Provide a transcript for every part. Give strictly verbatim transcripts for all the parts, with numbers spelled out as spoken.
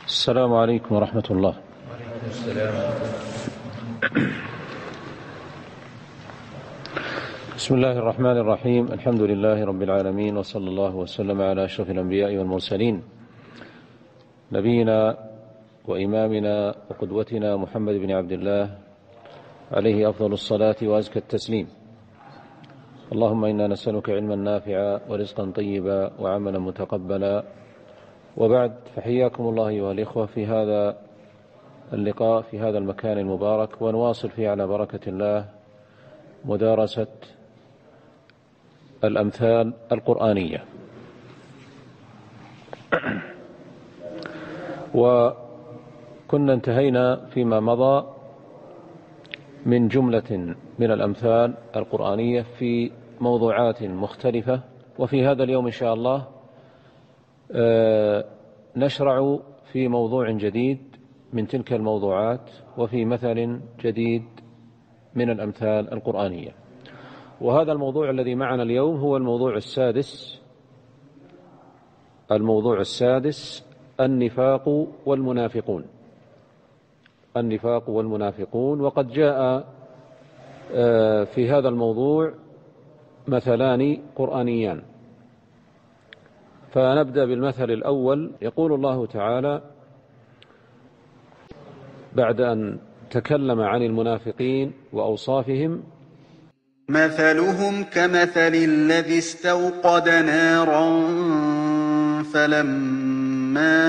السلام عليكم ورحمة الله. وعليكم السلام. بسم الله الرحمن الرحيم. الحمد لله رب العالمين، وصلى الله وسلم على أشرف الأنبياء والمرسلين، نبينا وإمامنا وقدوتنا محمد بن عبد الله عليه أفضل الصلاة وأزكى التسليم. اللهم إنا نسألك علما نافعا ورزقا طيبا وعملا متقبلا، وبعد، فحياكم الله أيها الإخوة في هذا اللقاء في هذا المكان المبارك، ونواصل فيه على بركة الله مدارسة الأمثال القرآنية. وكنا انتهينا فيما مضى من جملة من الأمثال القرآنية في موضوعات مختلفة، وفي هذا اليوم إن شاء الله نشرع في موضوع جديد من تلك الموضوعات، وفي مثل جديد من الأمثال القرآنية. وهذا الموضوع الذي معنا اليوم هو الموضوع السادس الموضوع السادس النفاق والمنافقون النفاق والمنافقون وقد جاء في هذا الموضوع مثلان قرآنيان. فنبدأ بالمثل الأول. يقول الله تعالى بعد أن تكلم عن المنافقين وأوصافهم: مثلهم كمثل الذي استوقد نارا فلما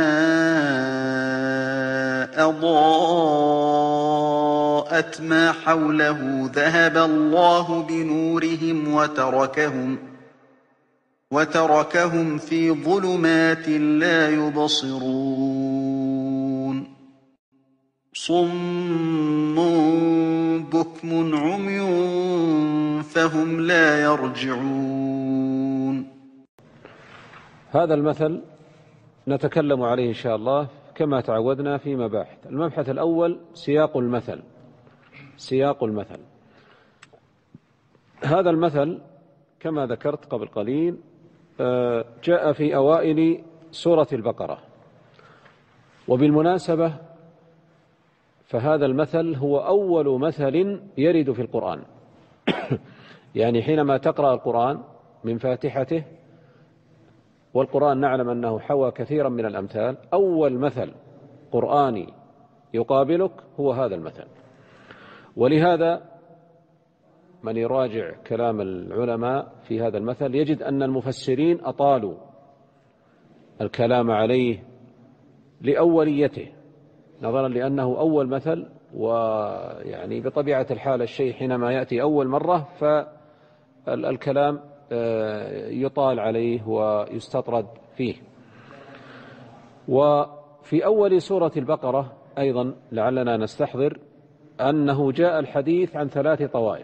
أضاءت ما حوله ذهب الله بنورهم وتركهم وتركهم في ظلمات لا يبصرون صم بكم عمي فهم لا يرجعون. هذا المثل نتكلم عليه إن شاء الله كما تعودنا في مباحث. المبحث الأول سياق المثل سياق المثل هذا المثل كما ذكرت قبل قليل جاء في أوائل سورة البقرة، وبالمناسبة فهذا المثل هو أول مثل يرد في القرآن. يعني حينما تقرأ القرآن من فاتحته، والقرآن نعلم أنه حوى كثيرا من الأمثال، أول مثل قرآني يقابلك هو هذا المثل. ولهذا من يراجع كلام العلماء في هذا المثل يجد أن المفسرين أطالوا الكلام عليه لأوليته، نظرا لأنه أول مثل، ويعني بطبيعة الحال الشيء حينما يأتي أول مرة فالكلام يطال عليه ويستطرد فيه. وفي أول سورة البقرة أيضا لعلنا نستحضر أنه جاء الحديث عن ثلاث طوائف.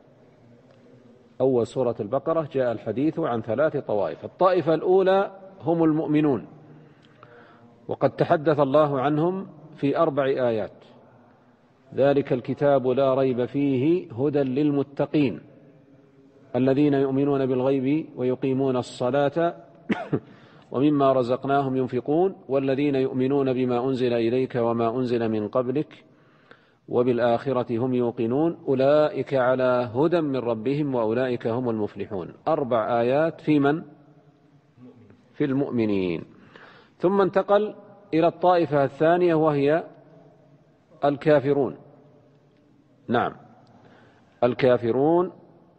أول سورة البقرة جاء الحديث عن ثلاث طوائف. الطائفة الأولى هم المؤمنون، وقد تحدث الله عنهم في أربع آيات: ذلك الكتاب لا ريب فيه هدى للمتقين الذين يؤمنون بالغيب ويقيمون الصلاة ومما رزقناهم ينفقون والذين يؤمنون بما أنزل إليك وما أنزل من قبلك وبالآخرة هم يوقنون أولئك على هدى من ربهم وأولئك هم المفلحون. أربع آيات في من؟ في المؤمنين. ثم انتقل إلى الطائفة الثانية وهي الكافرون. نعم، الكافرون،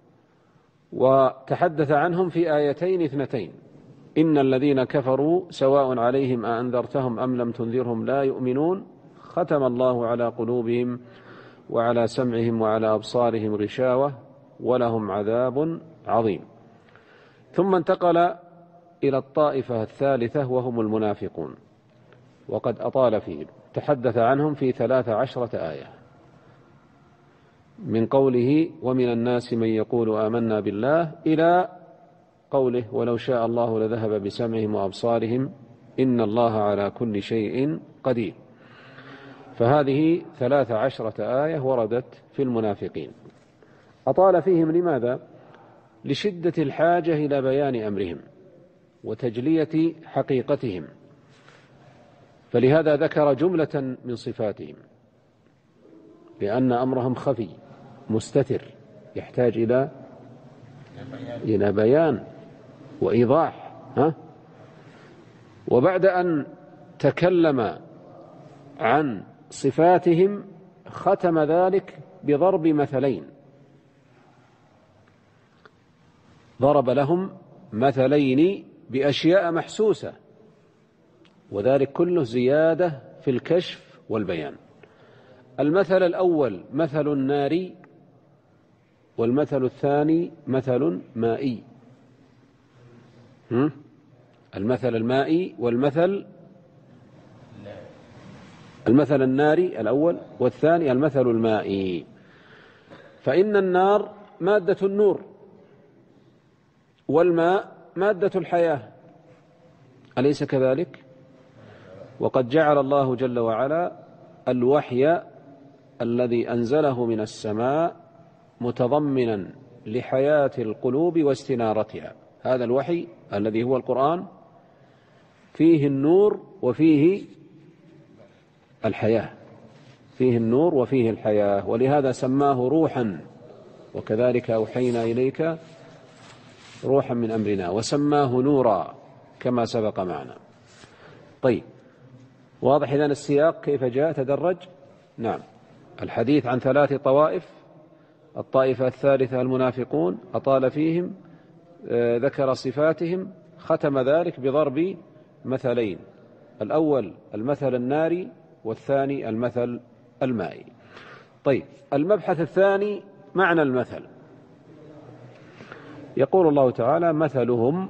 وتحدث عنهم في آيتين اثنتين: إن الذين كفروا سواء عليهم أأنذرتهم أم لم تنذرهم لا يؤمنون ختم الله على قلوبهم وعلى سمعهم وعلى أبصارهم غشاوة ولهم عذاب عظيم. ثم انتقل إلى الطائفة الثالثة وهم المنافقون، وقد أطال فيهم، تحدث عنهم في ثلاث عشرة آية، من قوله ومن الناس من يقول آمنا بالله إلى قوله ولو شاء الله لذهب بسمعهم وأبصارهم إن الله على كل شيء قدير. فهذه ثلاث عشرة آية وردت في المنافقين. أطال فيهم لماذا؟ لشدة الحاجة إلى بيان أمرهم وتجلية حقيقتهم، فلهذا ذكر جملة من صفاتهم، لأن أمرهم خفي مستتر يحتاج إلى إلى بيان وإيضاح. ها؟ وبعد أن تكلم عن صفاتهم ختم ذلك بضرب مثلين، ضرب لهم مثلين بأشياء محسوسة، وذلك كله زيادة في الكشف والبيان. المثل الأول مثل النار، والمثل الثاني مثل مائي. المثل المائي والمثل المثل الناري الأول، والثاني المثل المائي. فإن النار مادة النور، والماء مادة الحياة، أليس كذلك؟ وقد جعل الله جل وعلا الوحي الذي أنزله من السماء متضمنا لحياة القلوب واستنارتها. هذا الوحي الذي هو القرآن فيه النور وفيه الحياة، فيه النور وفيه الحياة، ولهذا سماه روحا، وكذلك أوحينا إليك روحا من أمرنا، وسماه نورا كما سبق معنا. طيب، واضح إذن السياق كيف جاء تدرج؟ نعم. الحديث عن ثلاث طوائف، الطائفة الثالثة المنافقون، أطال فيهم، ذكر صفاتهم، ختم ذلك بضرب مثلين، الأول المثل الناري، والثاني المثل المائي. طيب، المبحث الثاني معنى المثل. يقول الله تعالى: مثلهم،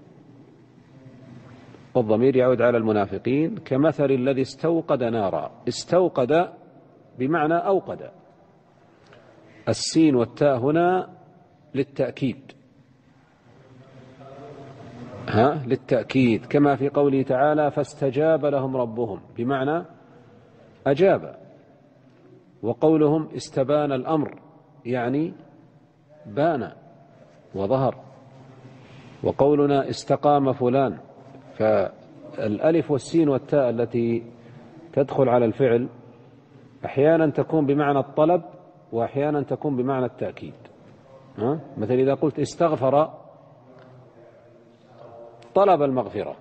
والضمير يعود على المنافقين، كمثل الذي استوقد نارا. استوقد بمعنى أوقد، السين والتاء هنا للتأكيد، ها للتأكيد، كما في قوله تعالى: فاستجاب لهم ربهم، بمعنى أجاب. وقولهم استبان الأمر يعني بان وظهر. وقولنا استقام فلان، فالألف والسين والتاء التي تدخل على الفعل أحيانا تكون بمعنى الطلب، وأحيانا تكون بمعنى التأكيد. ها؟ مثل إذا قلت استغفر طلب المغفرة،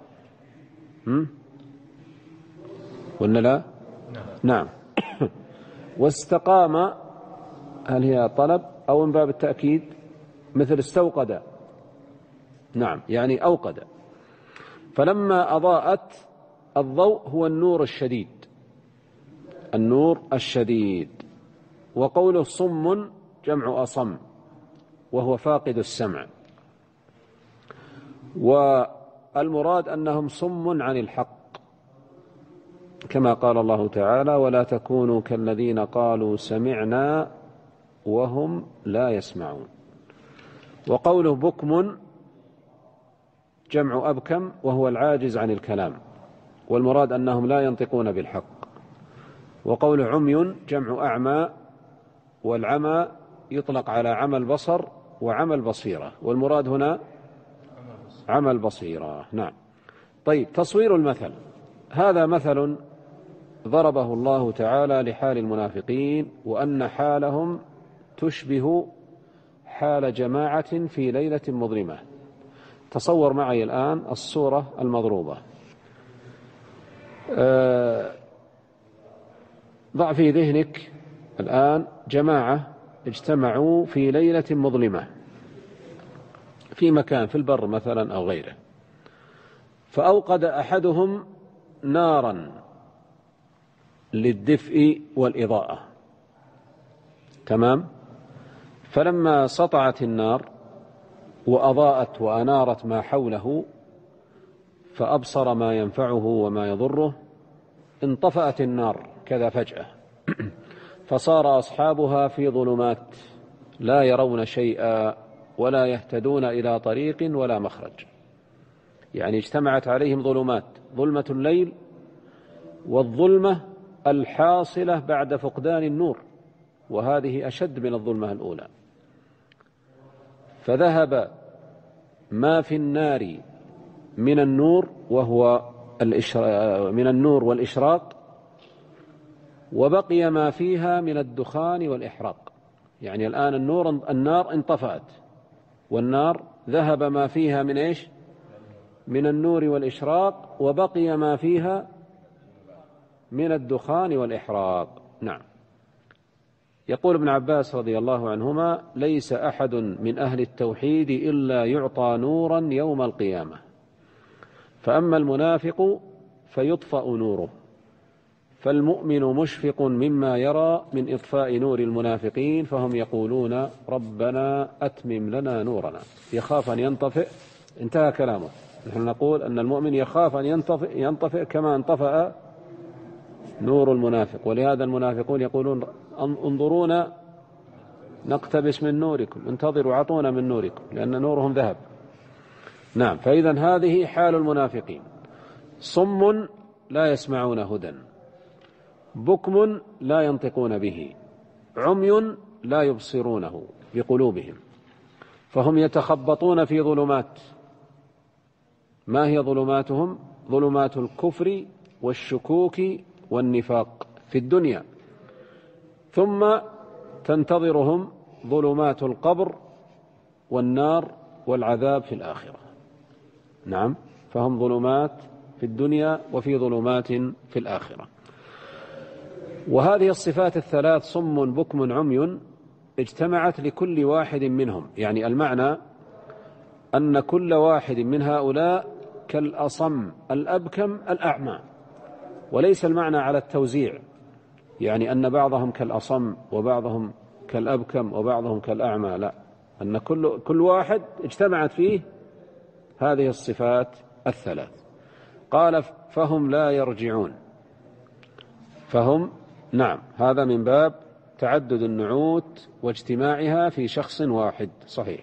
قلنا لا؟ نعم. واستقام هل هي طلب أو من باب التأكيد؟ مثل استوقد، نعم، يعني أوقد. فلما أضاءت، الضوء هو النور الشديد، النور الشديد. وقوله صم جمع أصم، وهو فاقد السمع. والمراد أنهم صم عن الحق، كما قال الله تعالى: ولا تكونوا كالذين قالوا سمعنا وهم لا يسمعون. وقوله بكم جمع أبكم، وهو العاجز عن الكلام، والمراد أنهم لا ينطقون بالحق. وقوله عمي جمع أعمى، والعمى يطلق على عمى البصر وعمى البصيرة، والمراد هنا عمى البصيرة. نعم. طيب، تصوير المثل. هذا مثل ضربه الله تعالى لحال المنافقين، وأن حالهم تشبه حال جماعة في ليلة مظلمة. تصور معي الآن الصورة المضروبة. أه ضع في ذهنك الآن جماعة اجتمعوا في ليلة مظلمة في مكان في البر مثلا أو غيره، فأوقد أحدهم نارا للدفء والإضاءة، تمام؟ فلما سطعت النار وأضاءت وأنارت ما حوله فأبصر ما ينفعه وما يضره، انطفأت النار كذا فجأة، فصار أصحابها في ظلمات لا يرون شيئا ولا يهتدون إلى طريق ولا مخرج. يعني اجتمعت عليهم ظلمات، ظلمة الليل والظلمة الحاصلة بعد فقدان النور، وهذه أشد من الظلمة الأولى. فذهب ما في النار من النور وهو من النور والإشراق، وبقي ما فيها من الدخان والإحراق. يعني الآن النور النار انطفأت، والنار ذهب ما فيها من إيش؟ من النور والإشراق، وبقي ما فيها من الدخان والإحراق. نعم. يقول ابن عباس رضي الله عنهما: ليس أحد من أهل التوحيد إلا يعطى نورا يوم القيامة، فأما المنافق فيطفأ نوره، فالمؤمن مشفق مما يرى من إطفاء نور المنافقين، فهم يقولون: ربنا أتمم لنا نورنا. يخاف أن ينطفئ. انتهى كلامه. نحن نقول أن المؤمن يخاف أن ينطفئ, ينطفئ كما انطفأ نور المنافق، ولهذا المنافقون يقولون: انظرونا نقتبس من نوركم، انتظروا عطونا من نوركم، لأن نورهم ذهب. نعم. فإذا هذه حال المنافقين: صم لا يسمعون هدى، بكم لا ينطقون به، عمي لا يبصرونه بقلوبهم، فهم يتخبطون في ظلمات. ما هي ظلماتهم؟ ظلمات الكفر والشكوك والنفاق في الدنيا، ثم تنتظرهم ظلمات القبر والنار والعذاب في الآخرة. نعم. فهم ظلمات في الدنيا وفي ظلمات في الآخرة. وهذه الصفات الثلاث: صم بكم عمي، اجتمعت لكل واحد منهم. يعني المعنى أن كل واحد من هؤلاء كالأصم الأبكم الأعمى، وليس المعنى على التوزيع، يعني أن بعضهم كالأصم وبعضهم كالأبكم وبعضهم كالأعمى، لا، أن كل كل واحد اجتمعت فيه هذه الصفات الثلاث. قال: فهم لا يرجعون. فهم، نعم، هذا من باب تعدد النعوت واجتماعها في شخص واحد. صحيح.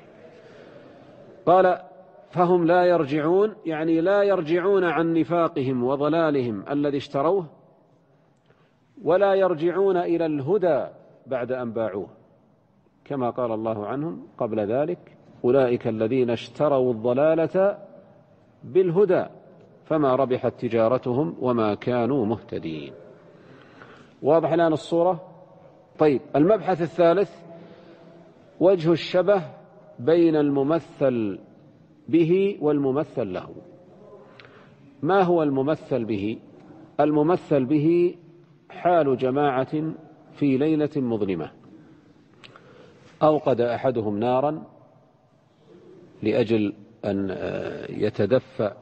قال: فهم لا يرجعون، يعني لا يرجعون عن نفاقهم وضلالهم الذي اشتروه، ولا يرجعون إلى الهدى بعد أن باعوه، كما قال الله عنهم قبل ذلك: أولئك الذين اشتروا الضلالة بالهدى فما ربحت تجارتهم وما كانوا مهتدين. واضح الآن الصورة؟ طيب، المبحث الثالث: وجه الشبه بين الممثل به والممثل له. ما هو الممثل به؟ الممثل به حال جماعة في ليلة مظلمة، أوقد أحدهم نارا لأجل أن يتدفأ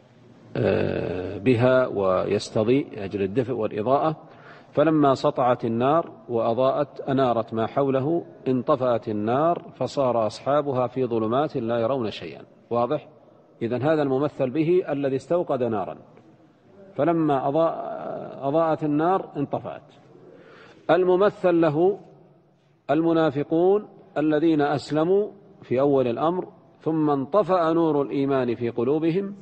بها ويستضيء لأجل الدفء والإضاءة، فلما سطعت النار وأضاءت أنارت ما حوله انطفأت النار، فصار أصحابها في ظلمات لا يرون شيئا. واضح؟ إذن هذا الممثل به الذي استوقد نارا، فلما أضاء أضاءت النار انطفأت. الممثل له المنافقون الذين أسلموا في أول الأمر، ثم انطفأ نور الإيمان في قلوبهم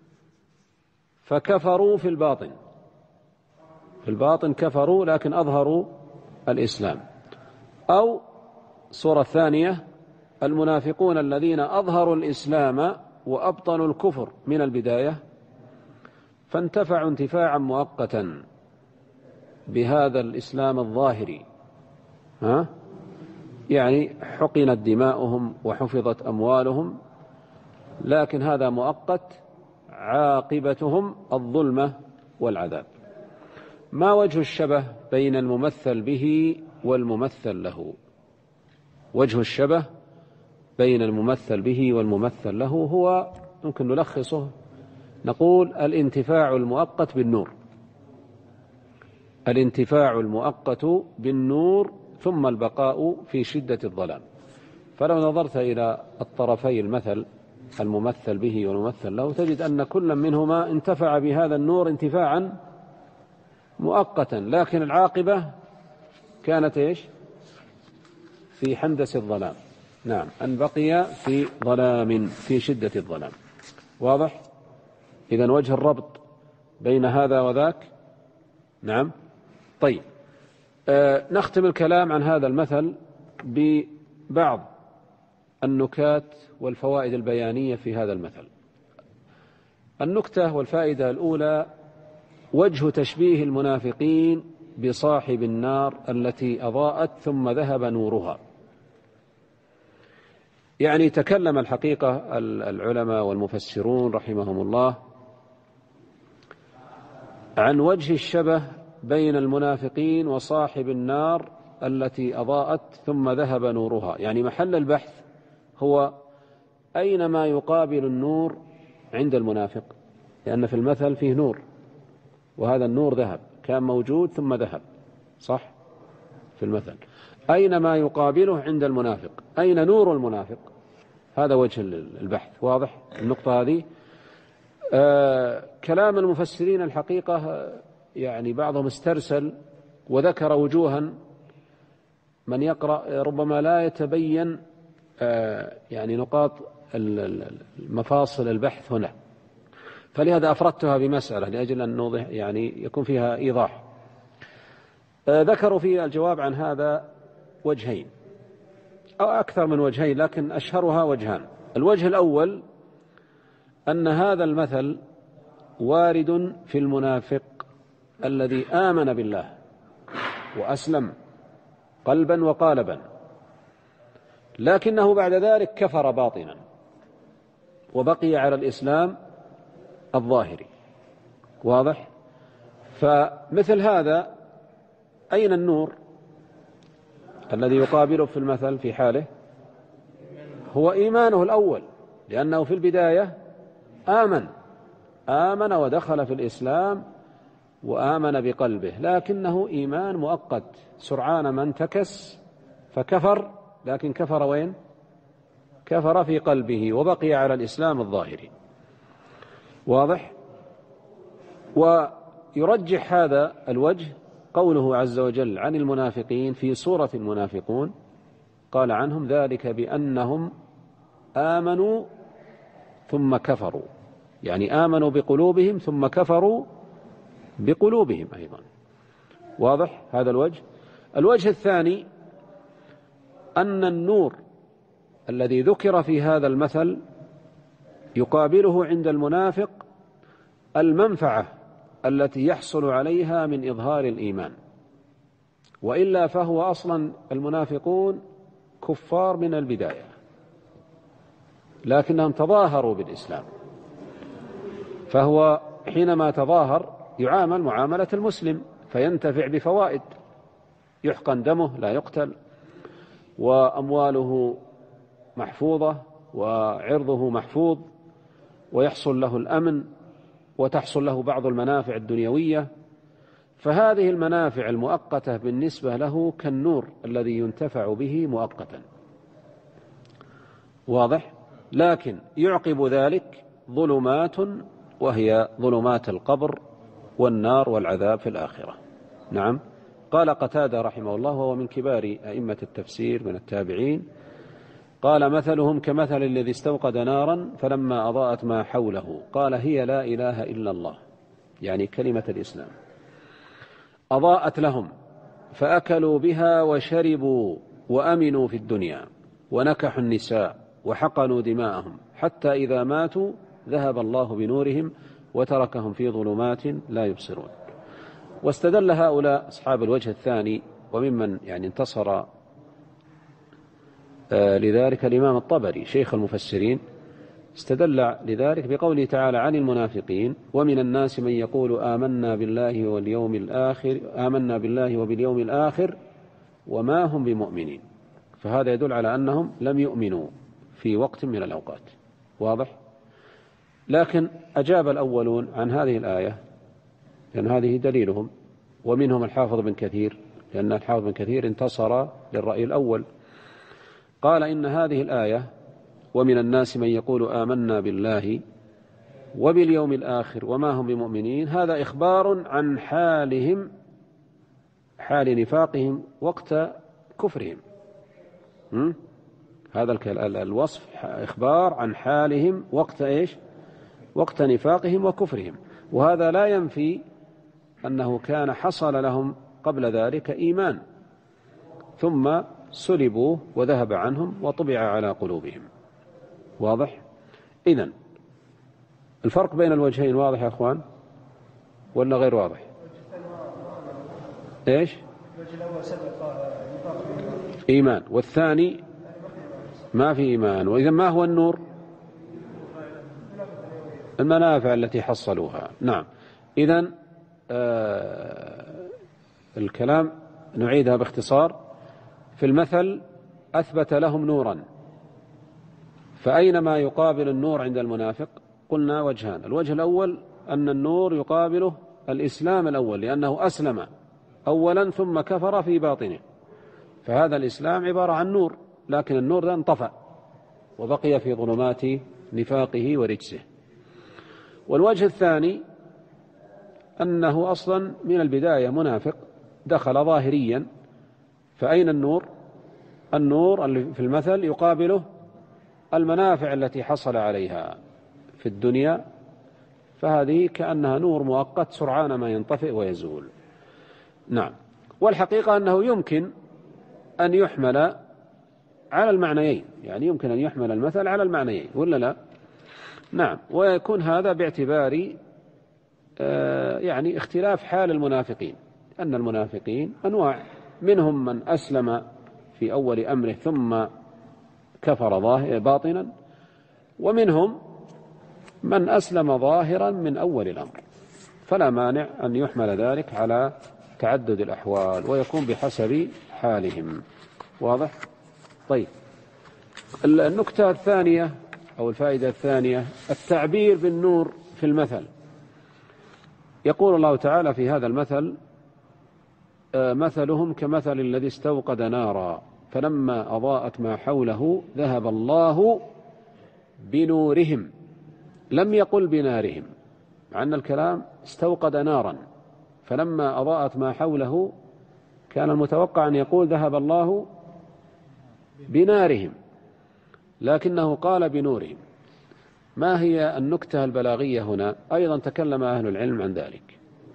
فكفروا في الباطن. في الباطن كفروا لكن أظهروا الإسلام. أو صورة ثانية: المنافقون الذين أظهروا الإسلام وأبطنوا الكفر من البداية، فانتفعوا انتفاعا مؤقتا بهذا الإسلام الظاهري، ها؟ يعني حقنت دماؤهم وحفظت أموالهم، لكن هذا مؤقت، عاقبتهم الظلمة والعذاب. ما وجه الشبه بين الممثل به والممثل له؟ وجه الشبه بين الممثل به والممثل له هو، ممكن نلخصه نقول: الانتفاع المؤقت بالنور. الانتفاع المؤقت بالنور ثم البقاء في شدة الظلام. فلو نظرت إلى الطرفي المثل الممثل به والممثل له، تجد أن كل منهما انتفع بهذا النور انتفاعا مؤقتا، لكن العاقبة كانت إيش؟ في حندس الظلام. نعم، أن بقي في ظلام، في شدة الظلام. واضح؟ إذن وجه الربط بين هذا وذاك. نعم. طيب، آه نختم الكلام عن هذا المثل النكتة والفائدة الأولى: وجه تشبيه المنافقين بصاحب النار التي أضاءت ثم ذهب نورها. يعني تكلم الحقيقة العلماء والمفسرون رحمهم الله عن وجه الشبه بين المنافقين وصاحب النار التي أضاءت ثم ذهب نورها. يعني محل البحث هو أينما يقابل النور عند المنافق، لأن في المثل فيه نور، وهذا النور ذهب، كان موجود ثم ذهب، صح؟ في المثل أينما يقابله عند المنافق، أين نور المنافق؟ هذا وجه البحث. واضح النقطة هذه؟ آه كلام المفسرين الحقيقة يعني بعضهم استرسل وذكر وجوها من يقرأ ربما لا يتبين آه يعني نقاط المفاصل البحث هنا، فلهذا أفردتها بمسألة لأجل أن نوضح يعني يكون فيها إيضاح. آه ذكروا في الجواب عن هذا وجهين أو أكثر من وجهين، لكن أشهرها وجهان. الوجه الأول أن هذا المثل وارد في المنافق الذي آمن بالله وأسلم قلبا وقالبا، لكنه بعد ذلك كفر باطنا وبقي على الإسلام الظاهري. واضح؟ فمثل هذا أين النور الذي يقابله في المثل في حاله؟ هو إيمانه الأول، لأنه في البداية آمن آمن ودخل في الإسلام وآمن بقلبه، لكنه إيمان مؤقت، سرعان ما انتكس فكفر، لكن كفر وين؟ كفر في قلبه وبقي على الإسلام الظاهري. واضح؟ ويرجح هذا الوجه قوله عز وجل عن المنافقين في سورة المنافقون، قال عنهم: ذلك بأنهم آمنوا ثم كفروا، يعني آمنوا بقلوبهم ثم كفروا بقلوبهم أيضا. واضح هذا الوجه؟ الوجه الثاني أن النور الذي ذكر في هذا المثل يقابله عند المنافق المنفعة التي يحصل عليها من إظهار الإيمان، وإلا فهو أصلا المنافقون كفار من البداية، لكنهم تظاهروا بالإسلام، فهو حينما تظاهر يعامل معاملة المسلم فينتفع بفوائد، يحقن دمه لا يقتل، وأمواله محفوظة وعرضه محفوظ، ويحصل له الأمن وتحصل له بعض المنافع الدنيوية. فهذه المنافع المؤقتة بالنسبة له كالنور الذي ينتفع به مؤقتا. واضح؟ لكن يعقب ذلك ظلمات، وهي ظلمات القبر والنار والعذاب في الآخرة. نعم. قال قتادة رحمه الله وهو من كبار أئمة التفسير من التابعين، قال: مثلهم كمثل الذي استوقد نارا فلما أضاءت ما حوله قال: هي لا إله إلا الله، يعني كلمة الإسلام، أضاءت لهم فأكلوا بها وشربوا وأمنوا في الدنيا ونكحوا النساء وحقنوا دماءهم حتى إذا ماتوا ذهب الله بنورهم وتركهم في ظلمات لا يبصرون. واستدل هؤلاء أصحاب الوجه الثاني، وممن يعني انتصر لذلك الإمام الطبري شيخ المفسرين، استدل لذلك بقوله تعالى عن المنافقين: ومن الناس من يقول آمنا بالله واليوم الآخر آمنا بالله وباليوم الآخر وما هم بمؤمنين. فهذا يدل على أنهم لم يؤمنوا في وقت من الأوقات. واضح؟ لكن أجاب الأولون عن هذه الآية، لأن هذه دليلهم، ومنهم الحافظ بن كثير، لأن الحافظ بن كثير انتصر للرأي الأول، قال: إن هذه الآية ومن الناس من يقول آمنا بالله وباليوم الآخر وما هم بمؤمنين، هذا إخبار عن حالهم، حال نفاقهم وقت كفرهم. م? هذا الوصف إخبار عن حالهم وقت إيش؟ وقت نفاقهم وكفرهم، وهذا لا ينفي أنه كان حصل لهم قبل ذلك إيمان ثم سلبوا وذهب عنهم وطبع على قلوبهم. واضح؟ إذن الفرق بين الوجهين واضح يا أخوان ولا غير واضح؟ إيش؟ الوجه الأول سبق إيمان، والثاني ما في إيمان. وإذا ما هو النور؟ المنافع التي حصلوها. نعم. إذن آه الكلام نعيدها باختصار. في المثل أثبت لهم نورا، فأينما يقابل النور عند المنافق قلنا وجهان. الوجه الأول أن النور يقابله الإسلام الأول، لأنه أسلم أولا ثم كفر في باطنه، فهذا الإسلام عبارة عن نور، لكن النور ده انطفأ وبقي في ظلمات نفاقه ورجسه. والوجه الثاني أنه أصلا من البداية منافق دخل ظاهريا، فأين النور؟ النور اللي في المثل يقابله المنافع التي حصل عليها في الدنيا، فهذه كأنها نور مؤقت سرعان ما ينطفئ ويزول. نعم. والحقيقة أنه يمكن أن يحمل على المعنيين، يعني يمكن أن يحمل المثل على المعنيين ولا لا؟ نعم. ويكون هذا باعتبار آه يعني اختلاف حال المنافقين، أن المنافقين أنواع، منهم من أسلم في أول أمره ثم كفر ظاهر باطنا، ومنهم من أسلم ظاهرا من أول الأمر، فلا مانع أن يحمل ذلك على تعدد الأحوال ويكون بحسب حالهم. واضح؟ طيب، النكتة الثانية أو الفائدة الثانية التعبير بالنور في المثل. يقول الله تعالى في هذا المثل: مثلهم كمثل الذي استوقد نارا فلما أضاءت ما حوله ذهب الله بنورهم. لم يقل بنارهم، مع أن الكلام استوقد نارا فلما أضاءت ما حوله، كان المتوقع أن يقول ذهب الله بنارهم، لكنه قال بنورهم. ما هي النكتة البلاغية هنا؟ أيضا تكلم أهل العلم عن ذلك.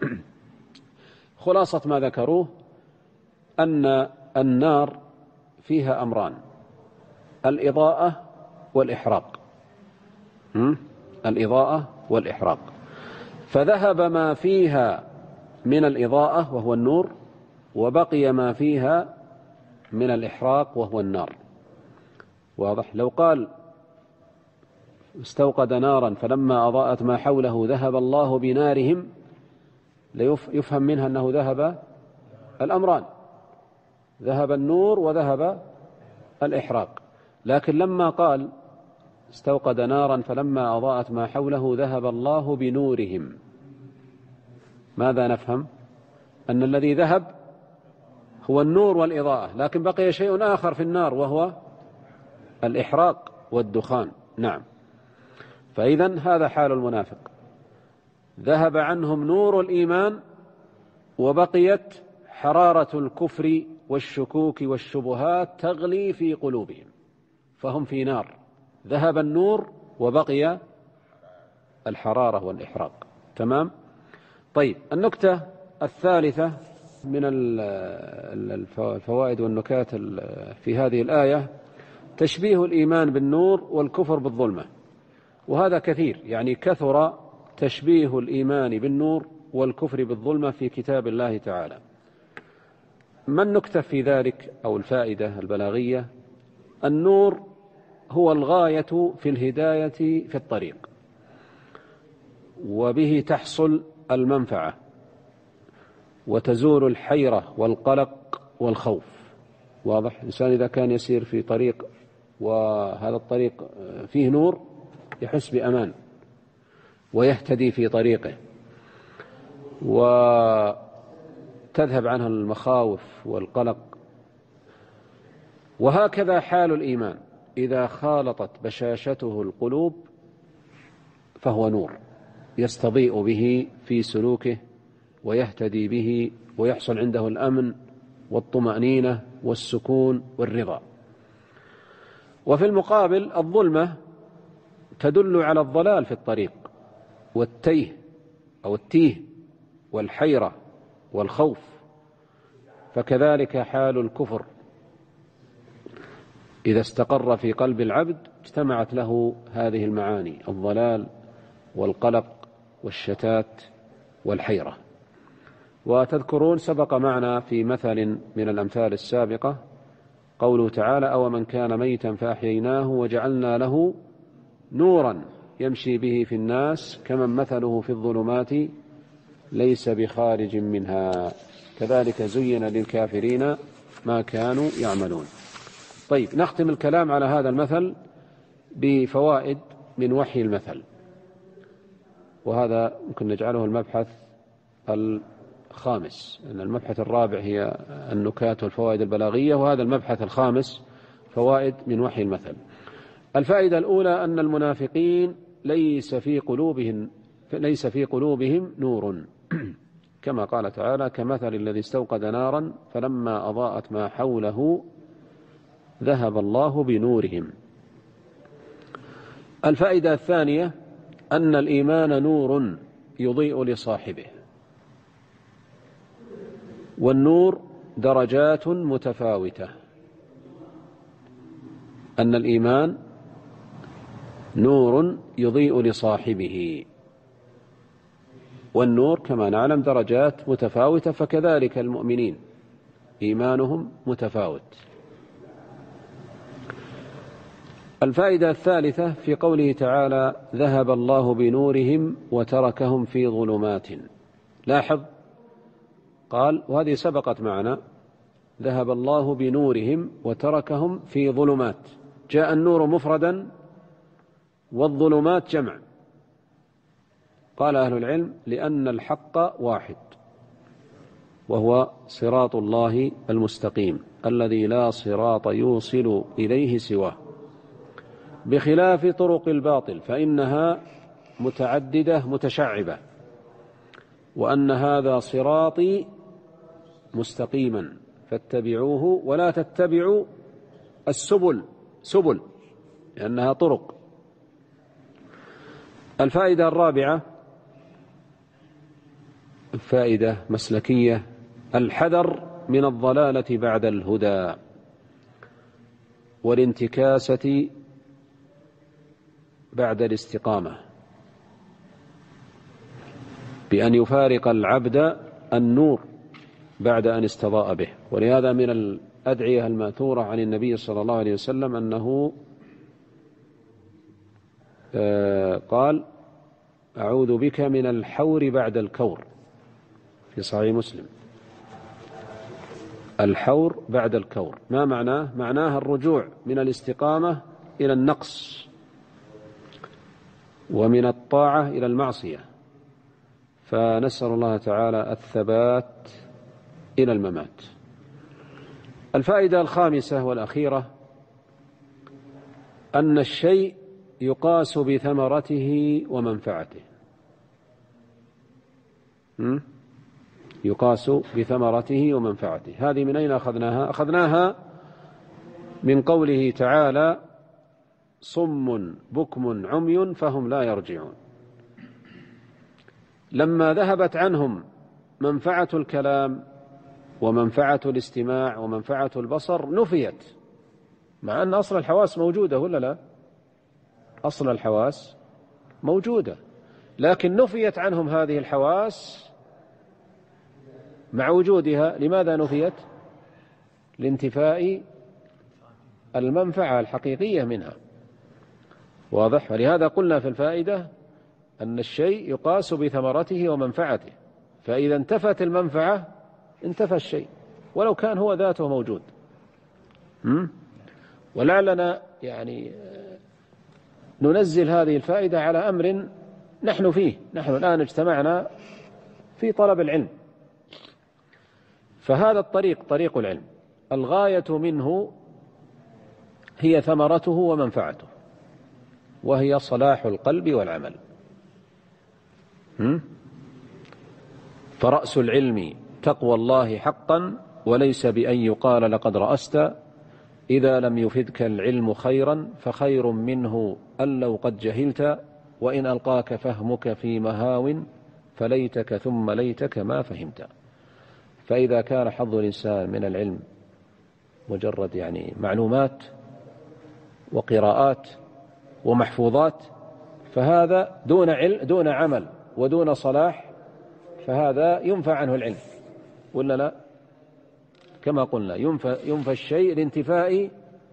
خلاصة ما ذكروه أن النار فيها أمران: الإضاءة والإحراق. الإضاءة والإحراق، فذهب ما فيها من الإضاءة وهو النور، وبقي ما فيها من الإحراق وهو النار. واضح؟ لو قال استوقد نارا فلما أضاءت ما حوله ذهب الله بنارهم، ليفهم منها أنه ذهب الأمران، ذهب النور وذهب الإحراق. لكن لما قال استوقد نارا فلما أضاءت ما حوله ذهب الله بنورهم، ماذا نفهم؟ أن الذي ذهب هو النور والإضاءة، لكن بقي شيء آخر في النار وهو الإحراق والدخان. نعم. فإذن هذا حال المنافق، ذهب عنهم نور الإيمان وبقيت حرارة الكفر والشكوك والشبهات تغلي في قلوبهم، فهم في نار، ذهب النور وبقي الحرارة والإحراق. تمام؟ طيب، النكتة الثالثة من الفوائد والنكات في هذه الآية تشبيه الإيمان بالنور والكفر بالظلمة، وهذا كثير، يعني كثر تشبيه الإيمان بالنور والكفر بالظلمة في كتاب الله تعالى. ما النكتة في ذلك أو الفائدة البلاغية؟ النور هو الغاية في الهداية في الطريق، وبه تحصل المنفعة وتزول الحيرة والقلق والخوف. واضح؟ الإنسان إذا كان يسير في طريق وهذا الطريق فيه نور يحس بأمان ويهتدي في طريقه وتذهب عنه المخاوف والقلق. وهكذا حال الإيمان، إذا خالطت بشاشته القلوب فهو نور يستضيء به في سلوكه ويهتدي به ويحصل عنده الأمن والطمأنينة والسكون والرضا. وفي المقابل الظلمة تدل على الضلال في الطريق والتيه أو التيه والحيرة والخوف، فكذلك حال الكفر، إذا استقر في قلب العبد اجتمعت له هذه المعاني: الضلال والقلق والشتات والحيرة. وتذكرون سبق معنا في مثل من الأمثال السابقة قوله تعالى: أو من كان ميتا فأحييناه وجعلنا له نورا يمشي به في الناس كمن مثله في الظلمات ليس بخارج منها كذلك زين للكافرين ما كانوا يعملون. طيب، نختم الكلام على هذا المثل بفوائد من وحي المثل، وهذا ممكن نجعله المبحث الخامس، لأن المبحث الرابع هي النكات والفوائد البلاغية، وهذا المبحث الخامس فوائد من وحي المثل. الفائدة الأولى أن المنافقين ليس في قلوبهم ليس في قلوبهم نور كما قال تعالى: كمثل الذي استوقد نارا فلما أضاءت ما حوله ذهب الله بنورهم. الفائدة الثانية أن الإيمان نور يضيء لصاحبه، والنور درجات متفاوتة. أن الإيمان نور يضيء لصاحبه، والنور كما نعلم درجات متفاوتة، فكذلك المؤمنين إيمانهم متفاوت. الفائدة الثالثة في قوله تعالى: ذهب الله بنورهم وتركهم في ظلمات. لاحظ قال، وهذه سبقت معنا: ذهب الله بنورهم وتركهم في ظلمات. جاء النور مفردا والظلمات جمع. قال أهل العلم: لأن الحق واحد، وهو صراط الله المستقيم الذي لا صراط يوصل إليه سواه، بخلاف طرق الباطل فإنها متعددة متشعبة. وأن هذا صراطي مستقيما فاتبعوه ولا تتبعوا السبل سبل لأنها طرق. الفائدة الرابعة فائدة مسلكية: الحذر من الضلالة بعد الهدى، والانتكاسة بعد الاستقامة، بأن يفارق العبد النور بعد أن استضاء به. ولهذا من الأدعية الماثورة عن النبي صلى الله عليه وسلم أنه قال: أعوذ بك من الحور بعد الكور، في صحيح مسلم. الحور بعد الكور ما معناه؟ معناه الرجوع من الاستقامة إلى النقص، ومن الطاعة إلى المعصية. فنسأل الله تعالى الثبات إلى الممات. الفائدة الخامسة والأخيرة أن الشيء يقاس بثمرته ومنفعته. م? يقاس بثمرته ومنفعته. هذه من أين أخذناها؟ أخذناها من قوله تعالى: صم بكم عمي فهم لا يرجعون. لما ذهبت عنهم منفعة الكلام ومنفعة الاستماع ومنفعة البصر نفيت، مع أن أصل الحواس موجودة ولا لا؟ أصل الحواس موجودة، لكن نفيت عنهم هذه الحواس مع وجودها. لماذا نفيت؟ لانتفاء المنفعة الحقيقية منها. واضح؟ ولهذا قلنا في الفائدة أن الشيء يقاس بثمرته ومنفعته، فإذا انتفت المنفعة انتفى الشيء ولو كان هو ذاته موجود. م? ولعلنا يعني ننزل هذه الفائدة على أمر نحن فيه. نحن الآن اجتمعنا في طلب العلم، فهذا الطريق طريق العلم، الغاية منه هي ثمرته ومنفعته، وهي صلاح القلب والعمل. م? فرأس العلم تقوى الله حقا، وليس بأن يقال لقد رأست، إذا لم يفدك العلم خيرا فخير منه أن لو قد جهلت، وإن ألقاك فهمك في مهاو فليتك ثم ليتك ما فهمت. فإذا كان حظ الإنسان من العلم مجرد يعني معلومات وقراءات ومحفوظات، فهذا دون علم دون عمل ودون صلاح، فهذا ينفى عنه العلم ولا لا؟ كما قلنا ينفى, ينفى الشيء لانتفاء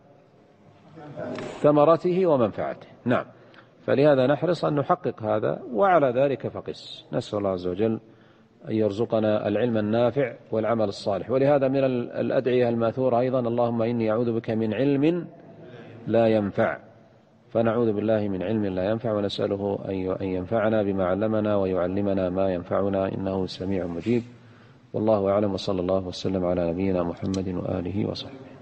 ثمرته ومنفعته. نعم، فلهذا نحرص أن نحقق هذا، وعلى ذلك فقس. نسأل الله عز وجل أن يرزقنا العلم النافع والعمل الصالح. ولهذا من الأدعية الماثورة أيضا: اللهم إني أعوذ بك من علم لا ينفع. فنعوذ بالله من علم لا ينفع، ونسأله أن ينفعنا بما علمنا ويعلمنا ما ينفعنا، إنه سميع مجيب. والله أعلم، وصلى الله وسلم على نبينا محمد وآله وصحبه.